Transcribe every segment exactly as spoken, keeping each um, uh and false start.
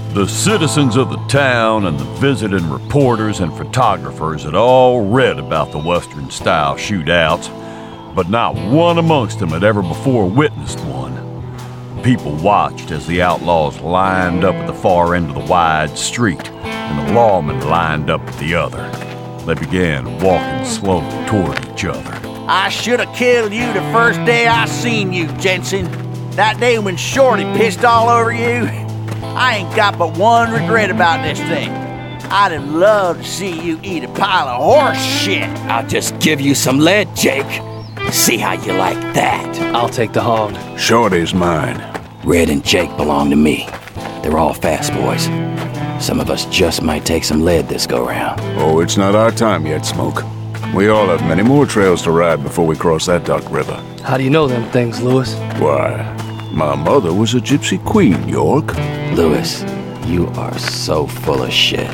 The citizens of the town and the visiting reporters and photographers had all read about the Western-style shootouts, but not one amongst them had ever before witnessed one. People watched as the outlaws lined up at the far end of the wide street, and the lawmen lined up at the other. They began walking slowly toward each other. I should have killed you the first day I seen you, Jensen. That day when Shorty pissed all over you. I ain't got but one regret about this thing. I'd have loved to see you eat a pile of horse shit. I'll just give you some lead, Jake. See how you like that. I'll take the hog. Shorty's mine. Red and Jake belong to me. They're all fast boys. Some of us just might take some lead this go-round. Oh, it's not our time yet, Smoke. We all have many more trails to ride before we cross that Duck River. How do you know them things, Lewis? Why, my mother was a gypsy queen, York. Lewis, you are so full of shit.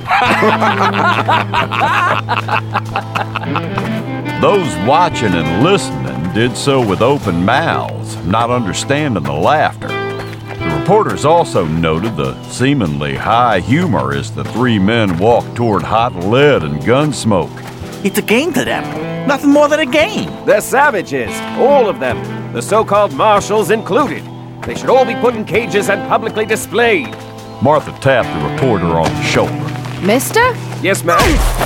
Those watching and listening did so with open mouths, not understanding the laughter. The reporters also noted the seemingly high humor as the three men walked toward hot lead and gun smoke. It's a game to them. Nothing more than a game. They're savages, all of them. The so-called marshals included. They should all be put in cages and publicly displayed. Martha tapped the reporter on the shoulder. Mister? Yes, ma'am.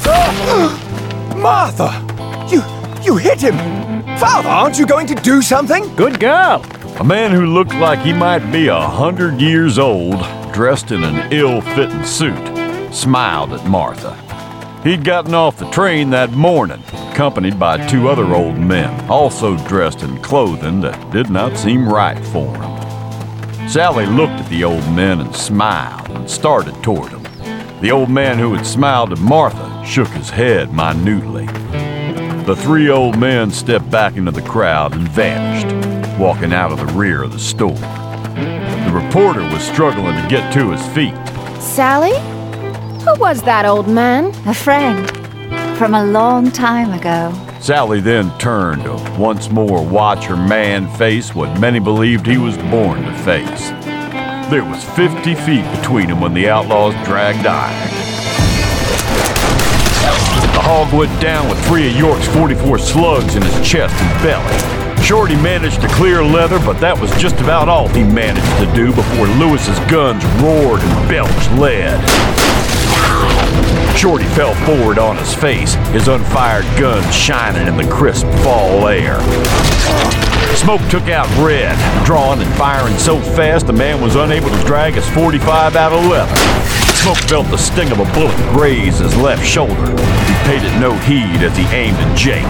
Martha! You... you hit him! Father, aren't you going to do something? Good girl. A man who looked like he might be a hundred years old, dressed in an ill-fitting suit, smiled at Martha. He'd gotten off the train that morning, accompanied by two other old men, also dressed in clothing that did not seem right for him. Sally looked at the old men and smiled and started toward them. The old man who had smiled at Martha shook his head minutely. The three old men stepped back into the crowd and vanished, walking out of the rear of the store. The reporter was struggling to get to his feet. Sally? Who was that old man? A friend. From a long time ago. Sally then turned to once more watch her man face what many believed he was born to face. There was fifty feet between them when the outlaws dragged iron. The hog went down with three of York's forty-four slugs in his chest and belly. Shorty managed to clear leather, but that was just about all he managed to do before Lewis's guns roared and belched lead. Shorty fell forward on his face, his unfired gun shining in the crisp fall air. Smoke took out Red, drawing and firing so fast the man was unable to drag his forty-five out of leather. Smoke felt the sting of a bullet graze his left shoulder. He paid it no heed as he aimed at Jake.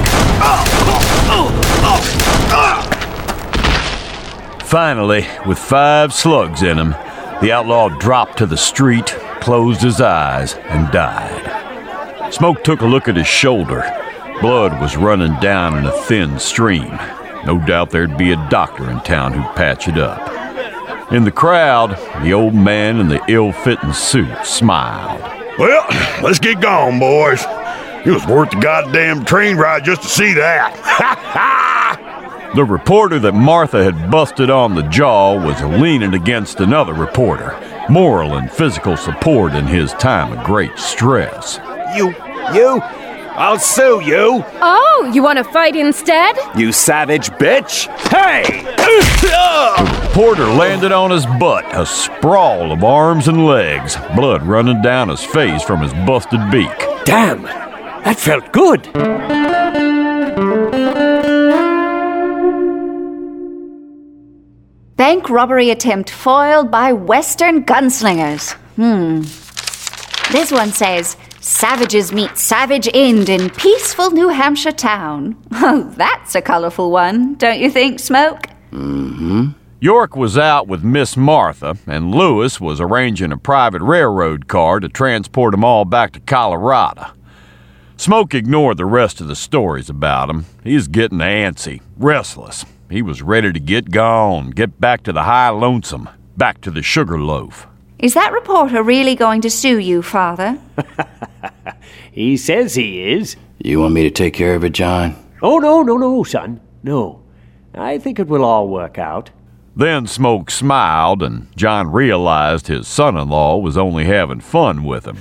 Finally, with five slugs in him, the outlaw dropped to the street, closed his eyes, and died. Smoke took a look at his shoulder. Blood was running down in a thin stream. No doubt there'd be a doctor in town who'd patch it up. In the crowd, the old man in the ill-fitting suit smiled. Well, let's get going, boys. It was worth the goddamn train ride just to see that. Ha ha! The reporter that Martha had busted on the jaw was leaning against another reporter, moral and physical support in his time of great stress. You, you, I'll sue you. Oh, you want to fight instead? You savage bitch. Hey! The reporter landed on his butt, a sprawl of arms and legs, blood running down his face from his busted beak. Damn, that felt good. Bank robbery attempt foiled by Western gunslingers. Hmm. This one says, savages meet savage end in peaceful New Hampshire town. Oh, that's a colorful one, don't you think, Smoke? Mm-hmm. York was out with Miss Martha, and Lewis was arranging a private railroad car to transport them all back to Colorado. Smoke ignored the rest of the stories about him. He was getting antsy, restless. He was ready to get gone, get back to the high lonesome, back to the sugar loaf. Is that reporter really going to sue you, Father? He says he is. You want me to take care of it, John? Oh, no, no, no, son. No. I think it will all work out. Then Smoke smiled, and John realized his son-in-law was only having fun with him.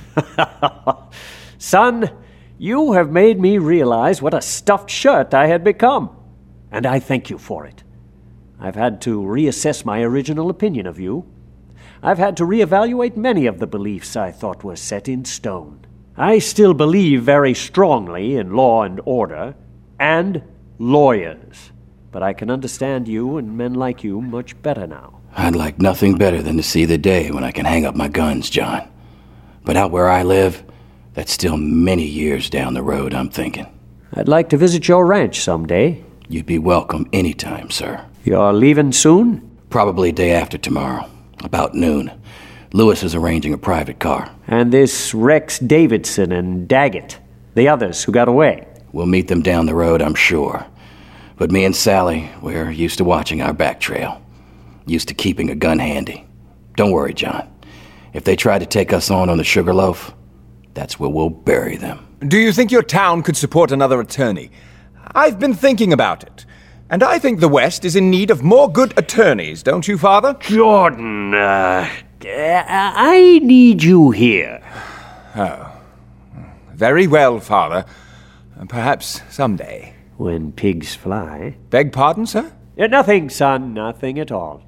Son, you have made me realize what a stuffed shirt I had become, and I thank you for it. I've had to reassess my original opinion of you. I've had to reevaluate many of the beliefs I thought were set in stone. I still believe very strongly in law and order, and lawyers. But I can understand you and men like you much better now. I'd like nothing better than to see the day when I can hang up my guns, John. But out where I live, that's still many years down the road, I'm thinking. I'd like to visit your ranch someday. You'd be welcome anytime, sir. You're leaving soon? Probably day after tomorrow, about noon. Lewis is arranging a private car. And this Rex Davidson and Daggett, the others who got away? We'll meet them down the road, I'm sure. But me and Sally, we're used to watching our back trail. Used to keeping a gun handy. Don't worry, John. If they try to take us on on the Sugarloaf, that's where we'll bury them. Do you think your town could support another attorney? I've been thinking about it. And I think the West is in need of more good attorneys, don't you, Father? Jordan, uh, I need you here. Oh. Very well, Father. Perhaps someday. When pigs fly. Beg pardon, sir? Uh, nothing, son, nothing at all.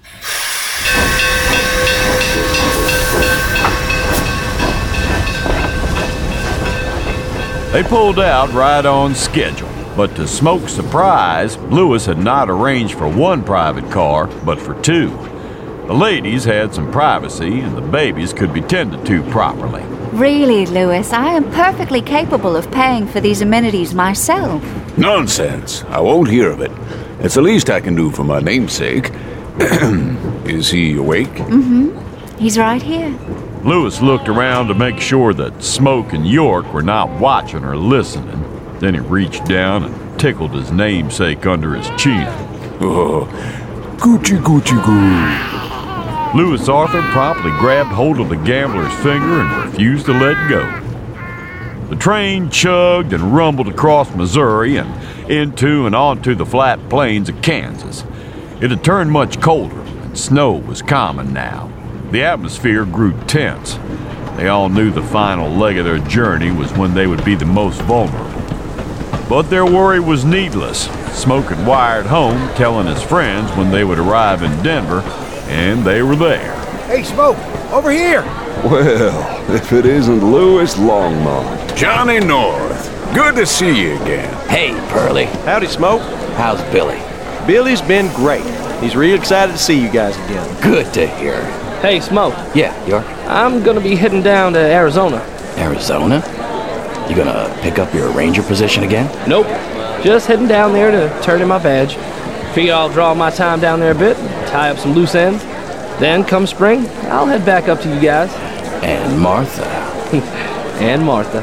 They pulled out right on schedule. But to Smoke's surprise, Lewis had not arranged for one private car, but for two. The ladies had some privacy, and the babies could be tended to properly. Really, Lewis, I am perfectly capable of paying for these amenities myself. Nonsense. I won't hear of it. It's the least I can do for my namesake. Is he awake? Mm-hmm. He's right here. Lewis looked around to make sure that Smoke and York were not watching or listening. Then he reached down and tickled his namesake under his chin. Oh, Gucci, Gucci, goo. Lewis Arthur promptly grabbed hold of the gambler's finger and refused to let go. The train chugged and rumbled across Missouri and into and onto the flat plains of Kansas. It had turned much colder, and snow was common now. The atmosphere grew tense. They all knew the final leg of their journey was when they would be the most vulnerable. But their worry was needless. Smoke had wired home, telling his friends when they would arrive in Denver, and they were there. Hey, Smoke, over here! Well, if it isn't Louis Longmont. Johnny North, good to see you again. Hey, Pearlie. Howdy, Smoke. How's Billy? Billy's been great. He's real excited to see you guys again. Good to hear. Hey, Smoke. Yeah, York? I'm gonna be heading down to Arizona. Arizona? You gonna pick up your ranger position again? Nope. Just heading down there to turn in my badge. Figure I'll draw my time down there a bit, tie up some loose ends. Then, come spring, I'll head back up to you guys. And Martha. And Martha.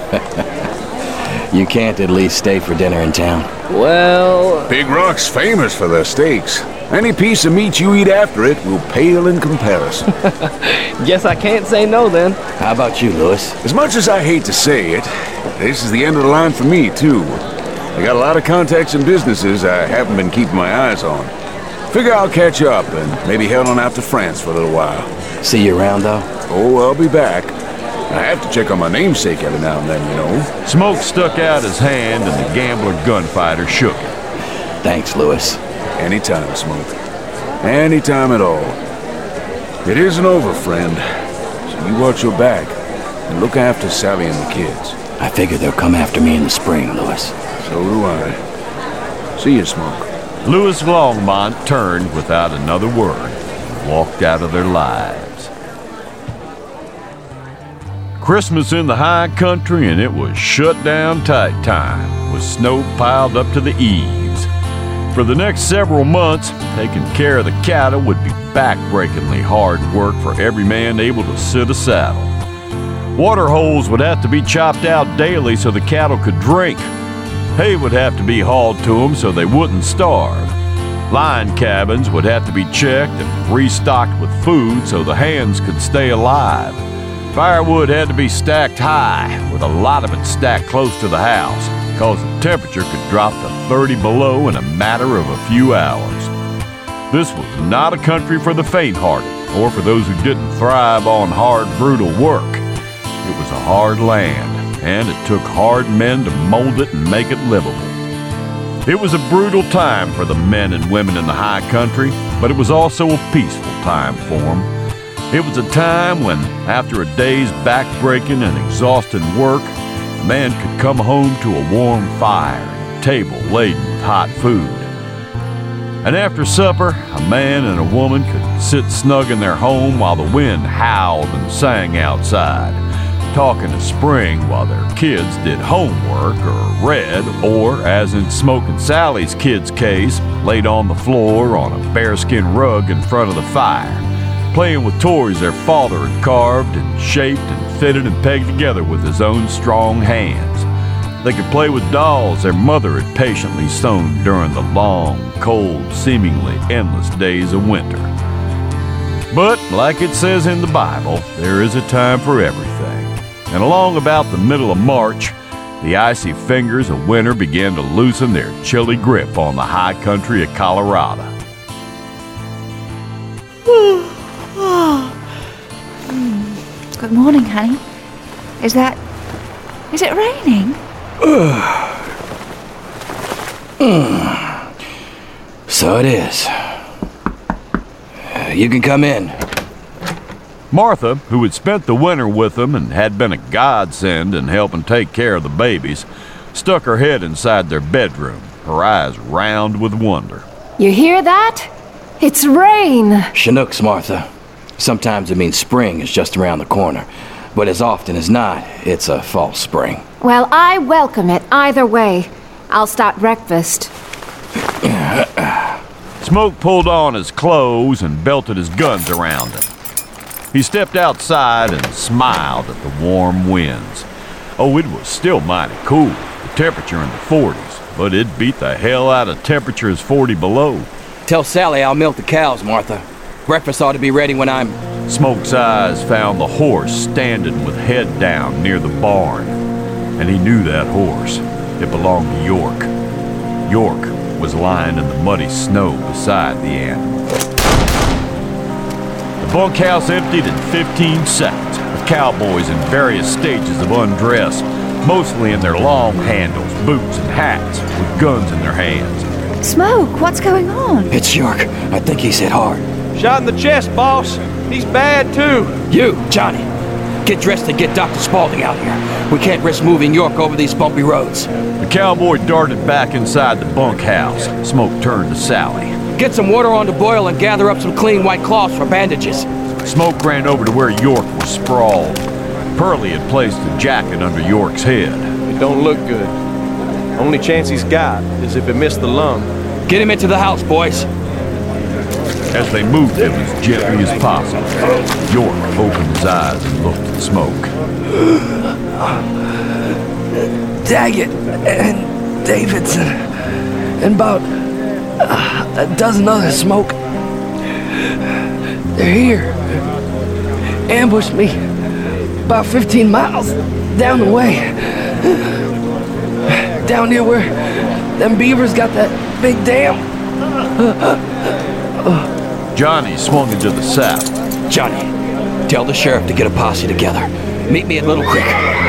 You can't at least stay for dinner in town? Well... Big Rock's famous for their steaks. Any piece of meat you eat after it will pale in comparison. Guess I can't say no, then. How about you, Lewis? As much as I hate to say it, this is the end of the line for me, too. I got a lot of contacts in businesses I haven't been keeping my eyes on. Figure I'll catch up and maybe head on out to France for a little while. See you around, though? Oh, I'll be back. I have to check on my namesake every now and then, you know. Smoke stuck out his hand and the gambler gunfighter shook it. Thanks, Lewis. Anytime, Smoke. Anytime at all. It isn't over, friend. So you watch your back and look after Sally and the kids. I figure they'll come after me in the spring, Lewis. So do I. See you, Smoke. Louis Longmont turned without another word and walked out of their lives. Christmas in the high country, and it was shut down tight time, with snow piled up to the eaves. For the next several months, taking care of the cattle would be backbreakingly hard work for every man able to sit a saddle. Water holes would have to be chopped out daily so the cattle could drink. Hay would have to be hauled to them so they wouldn't starve. Line cabins would have to be checked and restocked with food so the hands could stay alive. Firewood had to be stacked high, with a lot of it stacked close to the house, because the temperature could drop to thirty below in a matter of a few hours. This was not a country for the faint-hearted, or for those who didn't thrive on hard, brutal work. It was a hard land, and it took hard men to mold it and make it livable. It was a brutal time for the men and women in the high country, but it was also a peaceful time for them. It was a time when, after a day's back-breaking and exhausting work, a man could come home to a warm fire and a table laden with hot food. And after supper, a man and a woman could sit snug in their home while the wind howled and sang outside, talking to Spring while their kids did homework or read, or, as in Smokin' Sally's kids' case, laid on the floor on a bearskin rug in front of the fire, playing with toys their father had carved and shaped and fitted and pegged together with his own strong hands. They could play with dolls their mother had patiently sewn during the long, cold, seemingly endless days of winter. But, like it says in the Bible, there is a time for everything. And along about the middle of March, the icy fingers of winter began to loosen their chilly grip on the high country of Colorado. Good morning, honey. Is that... is it raining? So it is. Uh, you can come in. Martha, who had spent the winter with them and had been a godsend in helping take care of the babies, stuck her head inside their bedroom, her eyes round with wonder. You hear that? It's rain! Chinooks, Martha. Sometimes it means spring is just around the corner, but as often as not, it's a false spring. Well, I welcome it either way. I'll start breakfast. Smoke pulled on his clothes and belted his guns around him. He stepped outside and smiled at the warm winds. Oh, it was still mighty cool, the temperature in the forties, but it beat the hell out of temperatures forty below. Tell Sally I'll milk the cows, Martha. Breakfast ought to be ready when I'm... Smoke's eyes found the horse standing with head down near the barn. And he knew that horse. It belonged to York. York was lying in the muddy snow beside the animal. The bunkhouse emptied in fifteen seconds, with cowboys in various stages of undress, mostly in their long handles, boots, and hats, with guns in their hands. Smoke, what's going on? It's York. I think he's hit hard. Shot in the chest, boss. He's bad, too. You, Johnny. Get dressed and get Doctor Spaulding out here. We can't risk moving York over these bumpy roads. The cowboy darted back inside the bunkhouse. Smoke turned to Sally. Get some water on the boil and gather up some clean white cloths for bandages. Smoke ran over to where York was sprawled. Pearlie had placed a jacket under York's head. It don't look good. Only chance he's got is if it missed the lung. Get him into the house, boys. As they moved him as gently as possible, York opened his eyes and looked at Smoke. Daggett and Davidson and about uh, a dozen others, Smoke. They're here. Ambushed me about fifteen miles down the way. Down near where them beavers got that big dam. Johnny swung into the saddle. Johnny, tell the sheriff to get a posse together. Meet me at Little Creek.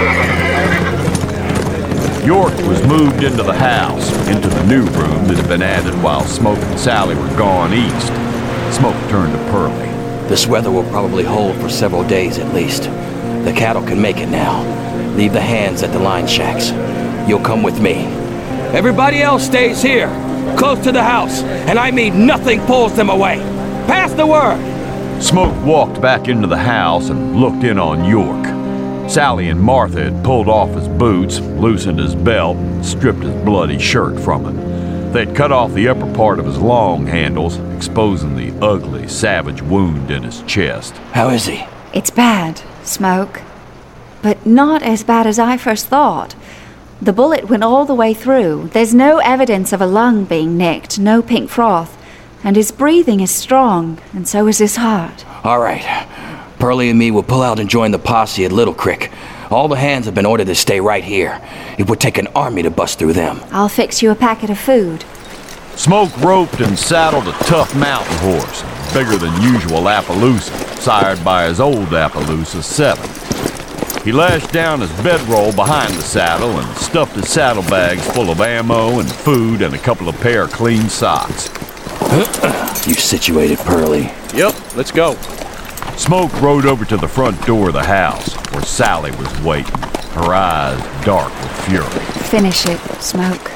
York was moved into the house, into the new room that had been added while Smoke and Sally were gone east. Smoke turned to Pearlie. This weather will probably hold for several days at least. The cattle can make it now. Leave the hands at the line shacks. You'll come with me. Everybody else stays here, close to the house, and I mean nothing pulls them away. Pass the word! Smoke walked back into the house and looked in on York. Sally and Martha had pulled off his boots, loosened his belt, and stripped his bloody shirt from him. They'd cut off the upper part of his long handles, exposing the ugly, savage wound in his chest. How is he? It's bad, Smoke. But not as bad as I first thought. The bullet went all the way through. There's no evidence of a lung being nicked, no pink froth. And his breathing is strong, and so is his heart. All right. Pearlie and me will pull out and join the posse at Little Creek. All the hands have been ordered to stay right here. It would take an army to bust through them. I'll fix you a packet of food. Smoke roped and saddled a tough mountain horse, bigger than usual Appaloosa, sired by his old Appaloosa seven. He lashed down his bedroll behind the saddle and stuffed his saddlebags full of ammo and food and a couple of pair of clean socks. You situated, Pearlie? Yep, let's go. Smoke rode over to the front door of the house, where Sally was waiting, her eyes dark with fury. Finish it, Smoke.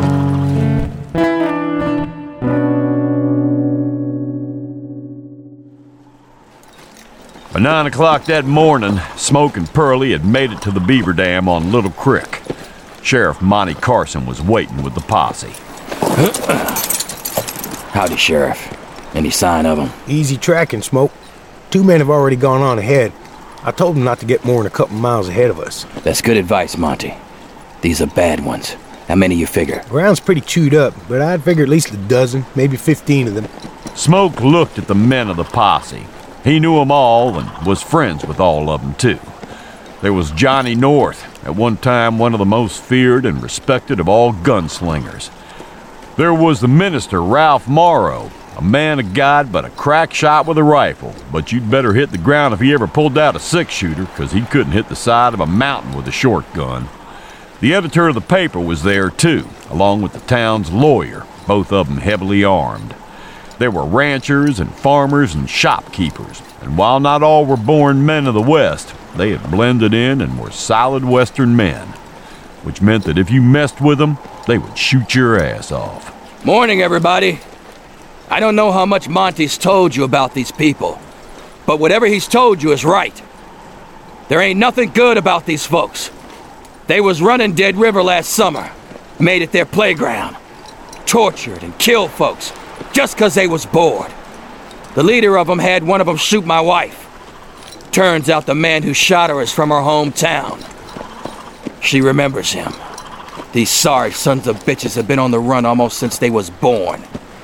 By nine o'clock that morning, Smoke and Pearlie had made it to the beaver dam on Little Creek. Sheriff Monty Carson was waiting with the posse. Howdy, Sheriff. Any sign of him? Easy tracking, Smoke. Two men have already gone on ahead. I told them not to get more than a couple miles ahead of us. That's good advice, Monty. These are bad ones. How many you figure? Ground's pretty chewed up, but I'd figure at least a dozen, maybe fifteen of them. Smoke looked at the men of the posse. He knew them all and was friends with all of them, too. There was Johnny North, at one time one of the most feared and respected of all gunslingers. There was the minister, Ralph Morrow, a man of God but a crack shot with a rifle. But you'd better hit the ground if he ever pulled out a six-shooter, because he couldn't hit the side of a mountain with a short gun. The editor of the paper was there, too, along with the town's lawyer, both of them heavily armed. There were ranchers and farmers and shopkeepers, and while not all were born men of the West, they had blended in and were solid Western men, which meant that if you messed with them, they would shoot your ass off. Morning, everybody. I don't know how much Monty's told you about these people, but whatever he's told you is right. There ain't nothing good about these folks. They was running Dead River last summer, made it their playground, tortured and killed folks just 'cause they was bored. The leader of them had one of them shoot my wife. Turns out the man who shot her is from her hometown. She remembers him. These sorry sons of bitches have been on the run almost since they was born.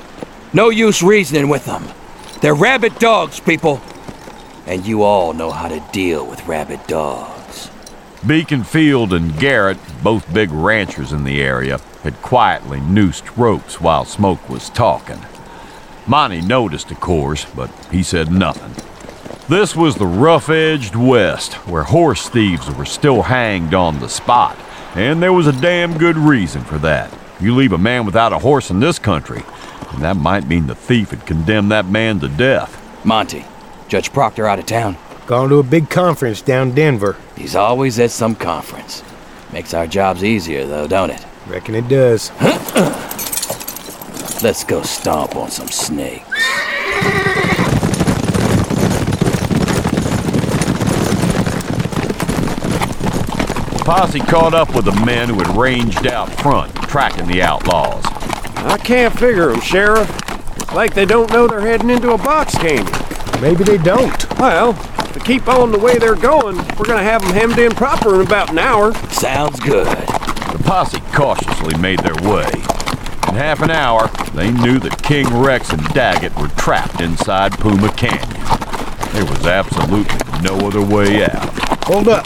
No use reasoning with them. They're rabid dogs, people. And you all know how to deal with rabid dogs. Beaconfield and Garrett, both big ranchers in the area, had quietly noosed ropes while Smoke was talking. Monty noticed, of course, but he said nothing. This was the rough-edged West, where horse thieves were still hanged on the spot, and there was a damn good reason for that. You leave a man without a horse in this country, and that might mean the thief had condemned that man to death. Monty, Judge Proctor out of town? Gone to a big conference down Denver. He's always at some conference. Makes our jobs easier, though, don't it? Reckon it does. Let's go stomp on some snakes. The posse caught up with the men who had ranged out front, tracking the outlaws. I can't figure them, Sheriff. It's like they don't know they're heading into a box canyon. Maybe they don't. Well, if they keep on the way they're going, we're gonna have them hemmed in proper in about an hour. Sounds good. The posse cautiously made their way. In half an hour, they knew that King Rex and Daggett were trapped inside Puma Canyon. There was absolutely no other way out. Hold up.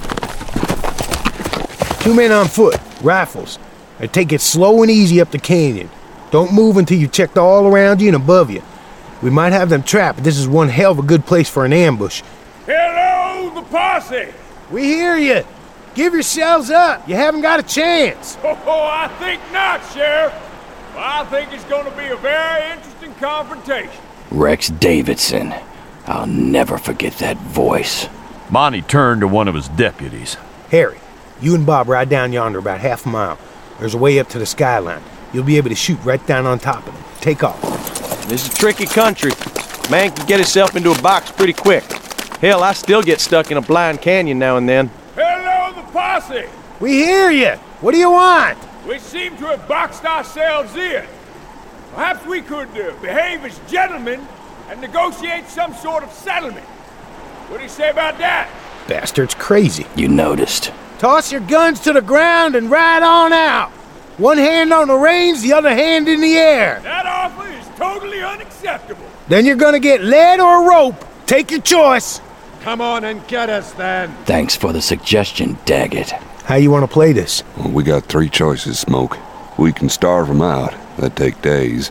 Two men on foot, rifles. They take it slow and easy up the canyon. Don't move until you've checked all around you and above you. We might have them trapped, but this is one hell of a good place for an ambush. Hello, the posse! We hear you. Give yourselves up. You haven't got a chance. Oh, I think not, Sheriff. Well, I think it's going to be a very interesting confrontation. Rex Davidson. I'll never forget that voice. Monty turned to one of his deputies. Harry, you and Bob ride down yonder about half a mile. There's a way up to the skyline. You'll be able to shoot right down on top of them. Take off. This is tricky country. Man can get himself into a box pretty quick. Hell, I still get stuck in a blind canyon now and then. Hello, the posse! We hear you. What do you want? We seem to have boxed ourselves in. Perhaps we could uh, behave as gentlemen and negotiate some sort of settlement. What do you say about that? Bastard's crazy. You noticed. Toss your guns to the ground and ride on out. One hand on the reins, the other hand in the air. That offer is totally unacceptable. Then you're gonna get lead or rope. Take your choice. Come on and get us then. Thanks for the suggestion, Daggett. How you want to play this? Well, we got three choices, Smoke. We can starve them out. That'd take days.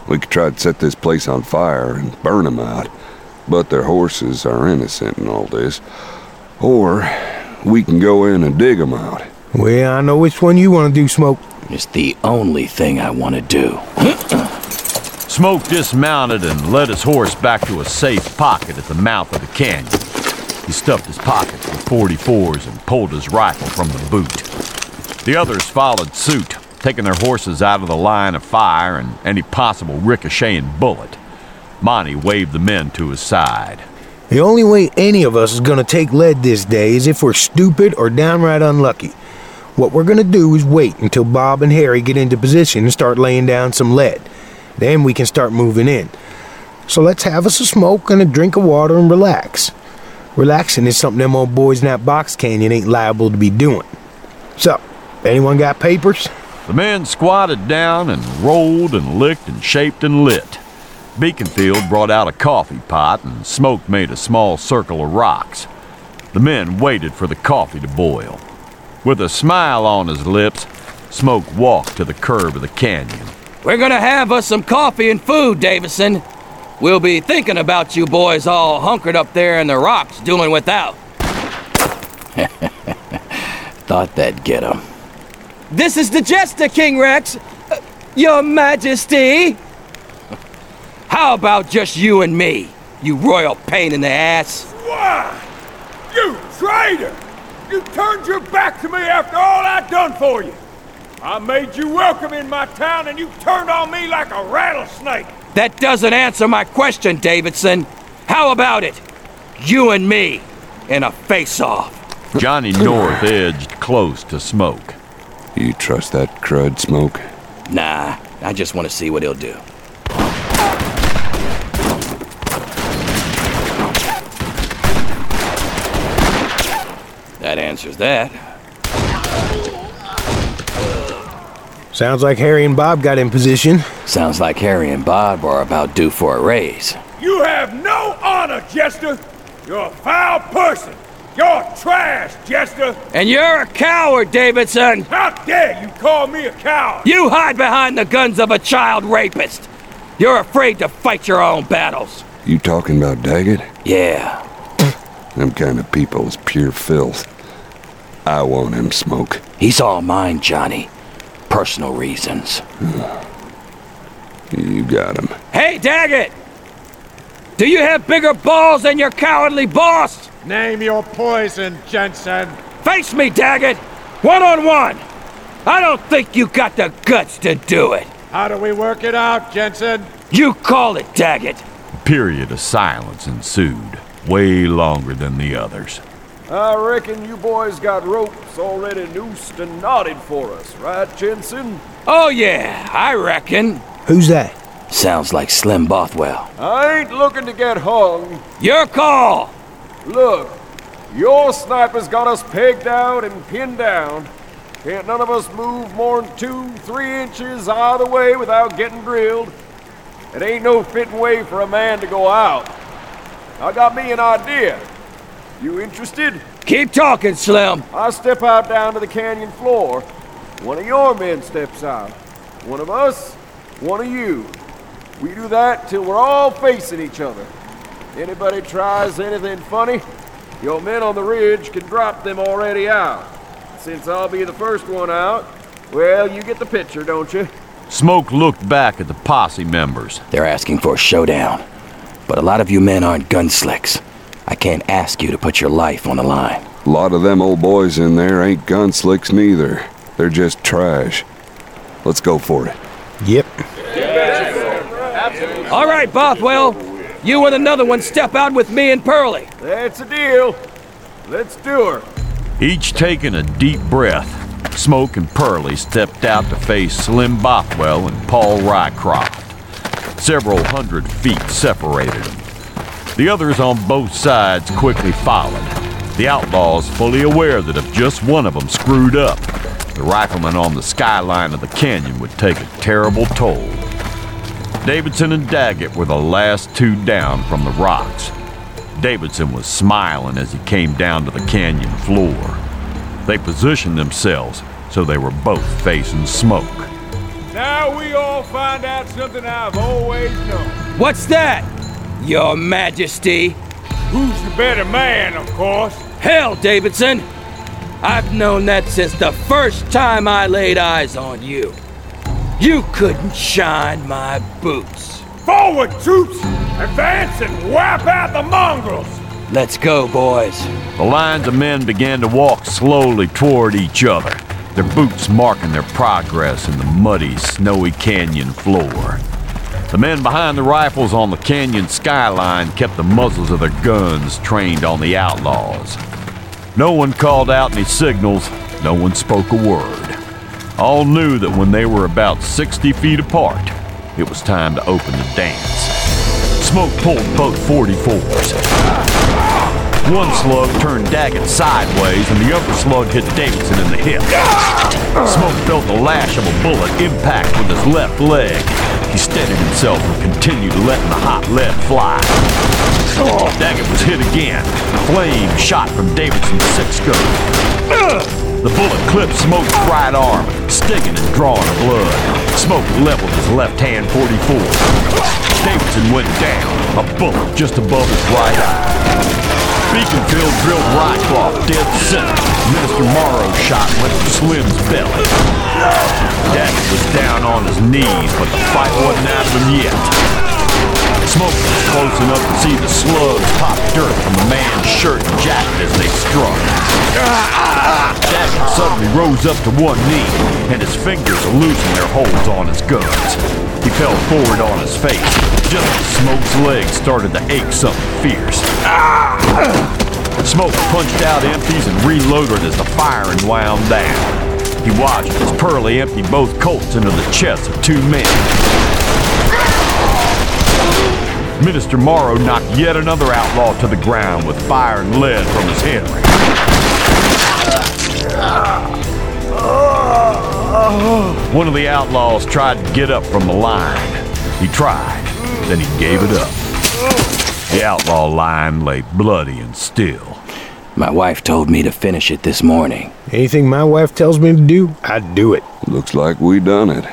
We could try to set this place on fire and burn them out, but their horses are innocent in all this. Or we can go in and dig them out. Well, I know which one you want to do, Smoke. It's the only thing I want to do. Smoke dismounted and led his horse back to a safe pocket at the mouth of the canyon. He stuffed his pockets with forty-fours and pulled his rifle from the boot. The others followed suit, taking their horses out of the line of fire and any possible ricocheting bullet. Monty waved the men to his side. The only way any of us is gonna take lead this day is if we're stupid or downright unlucky. What we're gonna do is wait until Bob and Harry get into position and start laying down some lead. Then we can start moving in. So let's have us a smoke and a drink of water and relax. Relaxing is something them old boys in that box canyon ain't liable to be doing. So, anyone got papers? The men squatted down and rolled and licked and shaped and lit. Beaconfield brought out a coffee pot and Smoke made a small circle of rocks. The men waited for the coffee to boil. With a smile on his lips, Smoke walked to the curb of the canyon. We're gonna have us some coffee and food, Davidson. We'll be thinking about you boys all hunkered up there in the rocks doing without. Thought that'd get him. This is the Jester, King Rex. Uh, Your Majesty. How about just you and me, you royal pain in the ass? Why? You traitor! You turned your back to me after all I done for you. I made you welcome in my town and you turned on me like a rattlesnake. That doesn't answer my question, Davidson. How about it? You and me in a face-off. Johnny North edged close to Smoke. You trust that crud, Smoke? Nah, I just want to see what he'll do. That answers that. Sounds like Harry and Bob got in position. Sounds like Harry and Bob are about due for a raise. You have no honor, Jester. You're a foul person. You're trash, Jester. And you're a coward, Davidson. How dare you call me a coward? You hide behind the guns of a child rapist. You're afraid to fight your own battles. You talking about Daggett? Yeah. Them kind of people is pure filth. I want him, Smoke. He's all mine, Johnny. Personal reasons. You got him. Hey, Daggett! Do you have bigger balls than your cowardly boss? Name your poison, Jensen. Face me, Daggett! One-on-one! I don't think you got the guts to do it. How do we work it out, Jensen? You call it, Daggett. A period of silence ensued, way longer than the others. I reckon you boys got ropes already noosed and knotted for us, right, Jensen? Oh yeah, I reckon. Who's that? Sounds like Slim Bothwell. I ain't looking to get hung. Your call! Look, your sniper's got us pegged out and pinned down. Can't none of us move more than two, three inches out of the way without getting drilled. It ain't no fitting way for a man to go out. I got me an idea. You interested? Keep talking, Slim. I step out down to the canyon floor. One of your men steps out. One of us, one of you. We do that till we're all facing each other. Anybody tries anything funny, your men on the ridge can drop them already out. Since I'll be the first one out, well, you get the picture, don't you? Smoke looked back at the posse members. They're asking for a showdown. But a lot of you men aren't gunslicks. I can't ask you to put your life on the line. A lot of them old boys in there ain't gunslicks neither. They're just trash. Let's go for it. Yep. All right, Bothwell. You and another one step out with me and Pearlie. That's a deal. Let's do her. Each taking a deep breath, Smoke and Pearlie stepped out to face Slim Bothwell and Paul Rycroft. Several hundred feet separated them. The others on both sides quickly followed, the outlaws fully aware that if just one of them screwed up, the riflemen on the skyline of the canyon would take a terrible toll. Davidson and Daggett were the last two down from the rocks. Davidson was smiling as he came down to the canyon floor. They positioned themselves so they were both facing Smoke. Now we all find out something I've always known. What's that, Your Majesty? Who's the better man, of course? Hell, Davidson! I've known that since the first time I laid eyes on you. You couldn't shine my boots. Forward, troops! Advance and wipe out the mongrels! Let's go, boys. The lines of men began to walk slowly toward each other, their boots marking their progress in the muddy, snowy canyon floor. The men behind the rifles on the canyon skyline kept the muzzles of their guns trained on the outlaws. No one called out any signals, no one spoke a word. All knew that when they were about sixty feet apart, it was time to open the dance. Smoke pulled both forty-fours. One slug turned Daggett sideways, and the other slug hit Davidson in the hip. Smoke felt the lash of a bullet impact with his left leg. He steadied himself and continued letting the hot lead fly. Daggett was hit again. Flame shot from Davidson's six gun. The bullet clipped Smoke's right arm, stinging and drawing blood. Smoke leveled his left-hand forty-four. Davidson went down, a bullet just above his right eye. Beaconfield drilled Rycroft dead center. Minister Morrow's shot went for Slim's belly. Daggett was down on his knees, but the fight wasn't out of him yet. Smoke was close enough to see the slugs pop dirt from the man's shirt and jacket as they struck. Daggett suddenly rose up to one knee, and his fingers were losing their holds on his guns. He fell forward on his face, just as Smoke's legs started to ache something fierce. Smoke punched out empties and reloaded as the firing wound down. He watched as Pearlie emptied both Colts into the chests of two men. Minister Morrow knocked yet another outlaw to the ground with fire and lead from his Henry. One of the outlaws tried to get up from the line. He tried, then he gave it up. The outlaw line lay bloody and still. My wife told me to finish it this morning. Anything my wife tells me to do, I do it. Looks like we done it.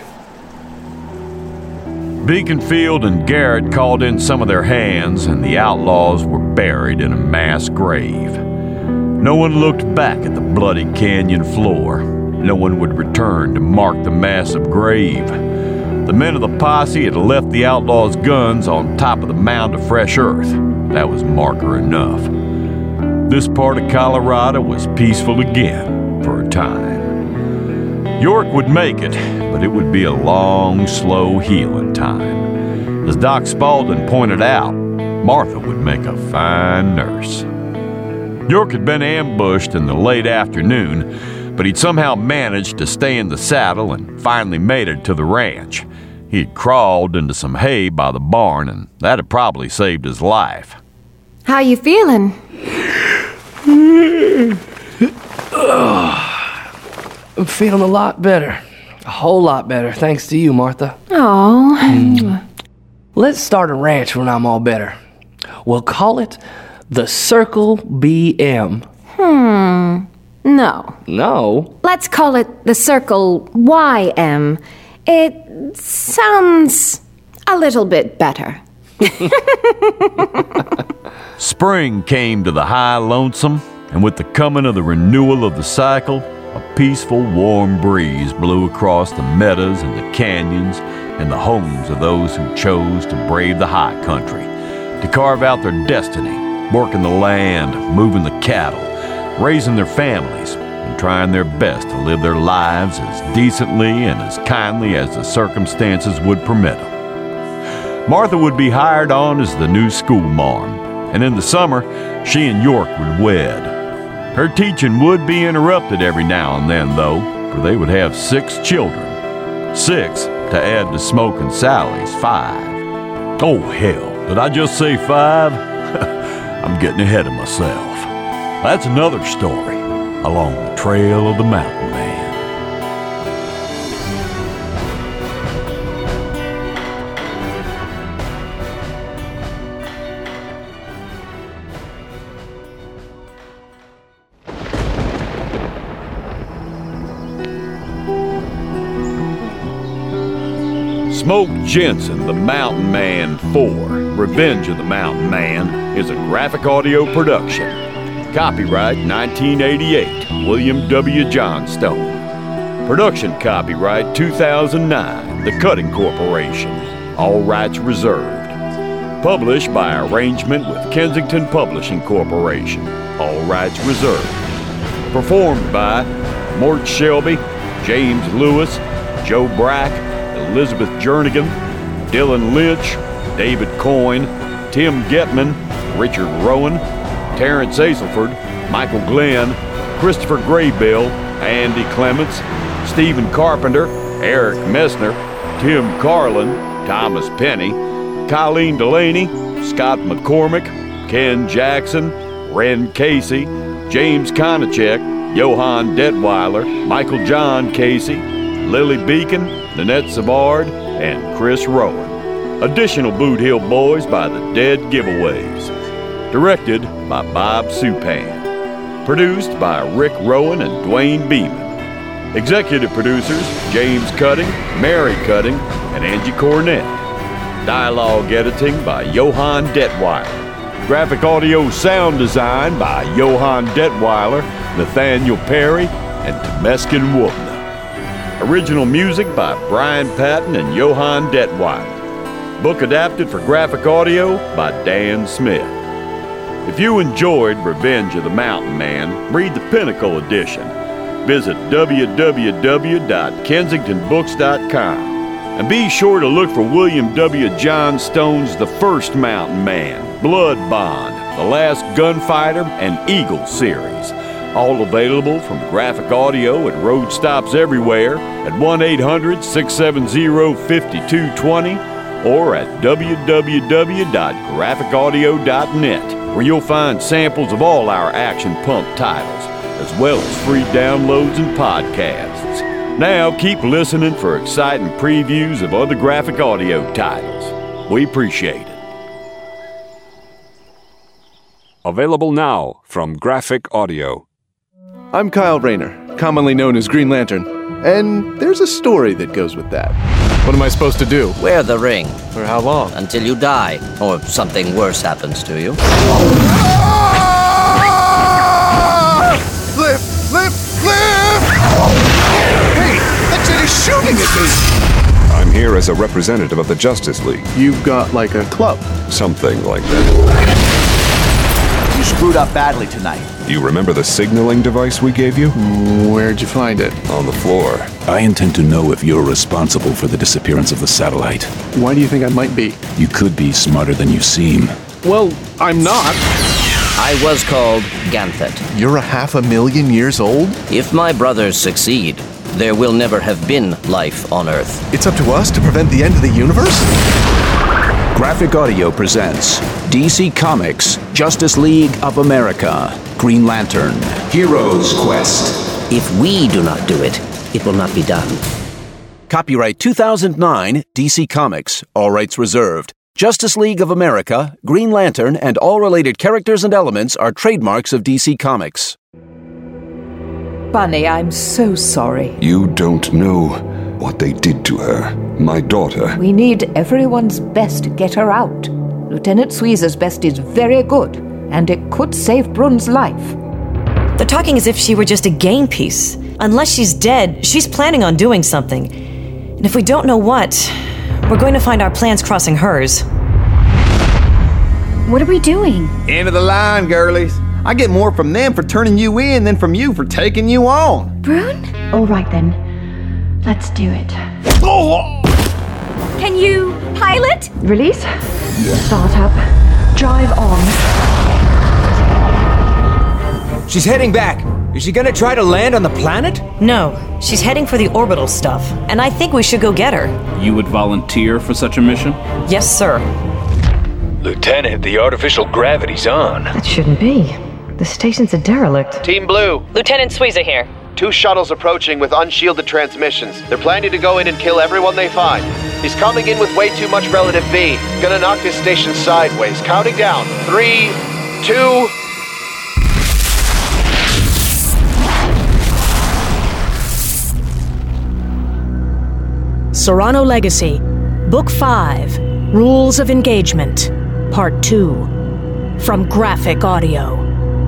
Beaconfield and Garrett called in some of their hands, and the outlaws were buried in a mass grave. No one looked back at the bloody canyon floor. No one would return to mark the massive grave. The men of the posse had left the outlaws' guns on top of the mound of fresh earth. That was marker enough. This part of Colorado was peaceful again for a time. York would make it, but it would be a long, slow healing time. As Doc Spaulding pointed out, Martha would make a fine nurse. York had been ambushed in the late afternoon, but he'd somehow managed to stay in the saddle and finally made it to the ranch. He had crawled into some hay by the barn, and that had probably saved his life. How you feeling? I'm feeling a lot better. A whole lot better, thanks to you, Martha. Oh. Mm. Let's start a ranch when I'm all better. We'll call it the Circle B M. Hmm. No. No? Let's call it the Circle Y M. It sounds a little bit better. Spring came to the High Lonesome, and with the coming of the renewal of the cycle, a peaceful, warm breeze blew across the meadows and the canyons and the homes of those who chose to brave the high country, to carve out their destiny, working the land, moving the cattle, raising their families, and trying their best to live their lives as decently and as kindly as the circumstances would permit them. Martha would be hired on as the new schoolmarm, and in the summer, she and York would wed. Her teaching would be interrupted every now and then, though, for they would have six children. Six to add to Smoke and Sally's five. Oh, hell, did I just say five? I'm getting ahead of myself. That's another story along the trail of the mountain man. Smoke Jensen, the Mountain Man four, Revenge of the Mountain Man, is a graphic audio production. Copyright nineteen eighty-eight, William W. Johnstone. Production copyright two thousand nine, The Cutting Corporation. All rights reserved. Published by arrangement with Kensington Publishing Corporation. All rights reserved. Performed by Mort Shelby, James Lewis, Joe Brack, Elizabeth Jernigan, Dylan Lynch, David Coyne, Tim Getman, Richard Rowan, Terrence Aselford, Michael Glenn, Christopher Graybill, Andy Clements, Stephen Carpenter, Eric Messner, Tim Carlin, Thomas Penny, Colleen Delaney, Scott McCormick, Ken Jackson, Ren Casey, James Konachek, Johann Detweiler, Michael John Casey, Lily Beacon, Nanette Savard, and Chris Rowan. Additional Boot Hill Boys by the Dead Giveaways. Directed by Bob Supan. Produced by Rick Rowan and Dwayne Beeman. Executive producers James Cutting, Mary Cutting, and Angie Cornett. Dialogue editing by Johann Detweiler. Graphic audio sound design by Johann Detweiler, Nathaniel Perry, and Temeskin Woolner. Original music by Brian Patton and Johann Detweiler. Book adapted for graphic audio by Dan Smith. If you enjoyed Revenge of the Mountain Man, read the Pinnacle edition. Visit w w w dot kensington books dot com. And be sure to look for William W. Johnstone's The First Mountain Man, Blood Bond, The Last Gunfighter, and Eagle series. All available from graphic audio at road stops everywhere at one eight hundred, six seven zero, five two two zero or at w w w dot graphic audio dot net, where you'll find samples of all our Action Pump titles, as well as free downloads and podcasts. Now keep listening for exciting previews of other graphic audio titles. We appreciate it. Available now from Graphic Audio. I'm Kyle Rayner, commonly known as Green Lantern, and there's a story that goes with that. What am I supposed to do? Wear the ring. For how long? Until you die, or something worse happens to you. Flip, flip, flip! Hey, that shit is shooting at me! I'm here as a representative of the Justice League. You've got like a club? Something like that. You screwed up badly tonight. You remember the signaling device we gave you? Where'd you find it? On the floor. I intend to know if you're responsible for the disappearance of the satellite. Why do you think I might be? You could be smarter than you seem. Well, I'm not. I was called Ganthet. You're a half a million years old? If my brothers succeed, there will never have been life on Earth. It's up to us to prevent the end of the universe? Graphic Audio presents D C Comics, Justice League of America, Green Lantern, Heroes Quest. If we do not do it, it will not be done. Copyright two thousand nine, D C Comics, all rights reserved. Justice League of America, Green Lantern, and all related characters and elements are trademarks of D C Comics. Bunny, I'm so sorry. You don't know what they did to her, my daughter. We need everyone's best to get her out. Lieutenant Sweezer's best is very good, and it could save Brun's life. They're talking as if she were just a game piece. Unless she's dead, she's planning on doing something. And if we don't know what, we're going to find our plans crossing hers. What are we doing? End of the line, girlies. I get more from them for turning you in than from you for taking you on. Brun? All right then. Let's do it. Oh! Can you pilot? Release. Start up. Drive on. She's heading back. Is she gonna try to land on the planet? No, she's heading for the orbital stuff, and I think we should go get her. You would volunteer for such a mission? Yes, sir. Lieutenant, the artificial gravity's on. That shouldn't be. The station's a derelict. Team Blue. Lieutenant Sweezer here. Two shuttles approaching with unshielded transmissions. They're planning to go in and kill everyone they find. He's coming in with way too much relative V. Gonna knock this station sideways. Counting down. Three, two... Serrano Legacy, Book five, Rules of Engagement, Part two, from Graphic Audio.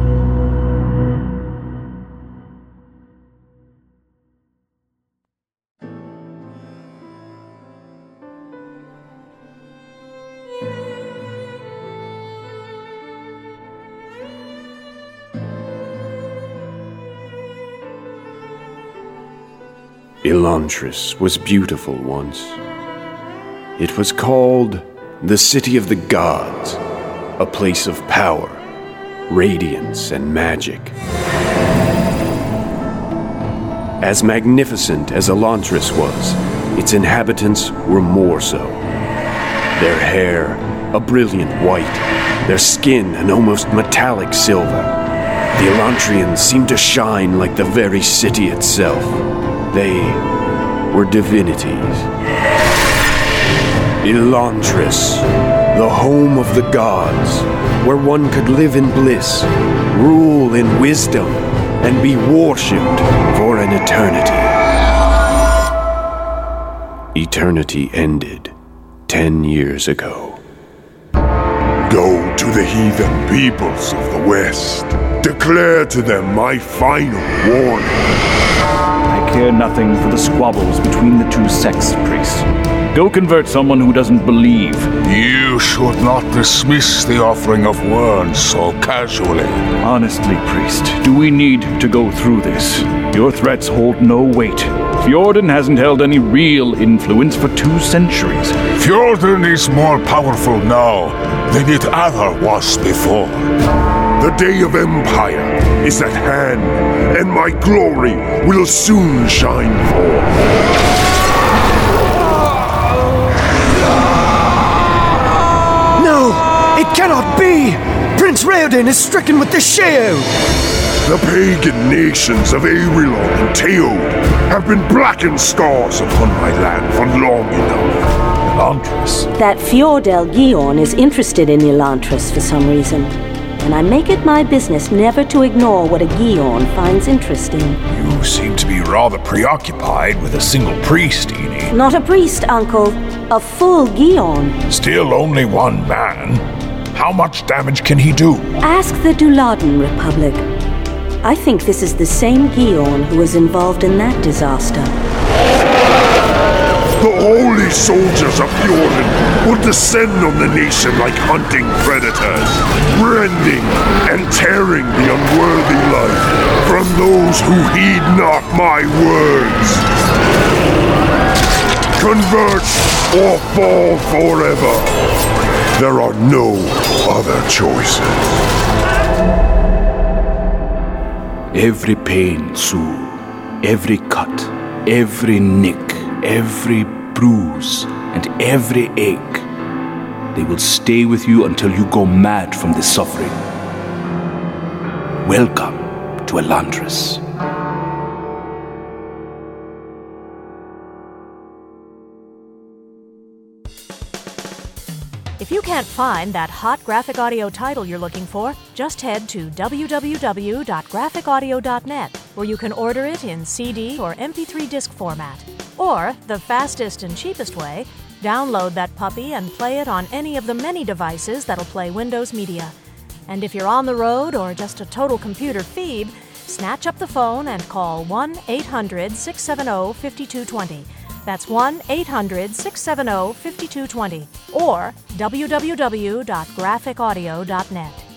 Elantris was beautiful once. It was called the City of the Gods, a place of power, radiance, and magic. As magnificent as Elantris was, its inhabitants were more so. Their hair, a brilliant white, their skin an almost metallic silver. The Elantrians seemed to shine like the very city itself. They were divinities. Elantris, the home of the gods, where one could live in bliss, rule in wisdom, and be worshipped for an eternity. Eternity ended ten years ago. Go to the heathen peoples of the West. Declare to them my final warning. I care nothing for the squabbles between the two sects, priest. Go convert someone who doesn't believe. You should not dismiss the offering of words so casually. Honestly, priest, do we need to go through this? Your threats hold no weight. Fjorden hasn't held any real influence for two centuries. Fjorden is more powerful now than it ever was before. The day of empire is at hand, and my glory will soon shine forth. No! It cannot be! Prince Raoden is stricken with the Sheo! The pagan nations of Aerilon and Teod have been blackened scars upon my land for long enough. Elantris. That Fjordell Gion is interested in Elantris for some reason. And I make it my business never to ignore what a Gion finds interesting. You seem to be rather preoccupied with a single priest, Eni. Not a priest, Uncle. A full Gion. Still only one man. How much damage can he do? Ask the Duladen Republic. I think this is the same Gion who was involved in that disaster. The holy soldiers of Fjorden will descend on the nation like hunting predators, rending and tearing the unworthy life from those who heed not my words. Convert or fall forever. There are no other choices. Every pain, Sue, every cut, every nick, every bruise, and every ache, they will stay with you until you go mad from the suffering. Welcome to Elantris. If you can't find that hot graphic audio title you're looking for, just head to w w w dot graphic audio dot net, where you can order it in C D or M P three disc format. Or, the fastest and cheapest way, download that puppy and play it on any of the many devices that'll play Windows Media. And if you're on the road or just a total computer phoebe, snatch up the phone and call one eight hundred, six seven zero, five two two zero. That's one eight hundred, six seven zero, five two two zero. Or w w w dot graphic audio dot net.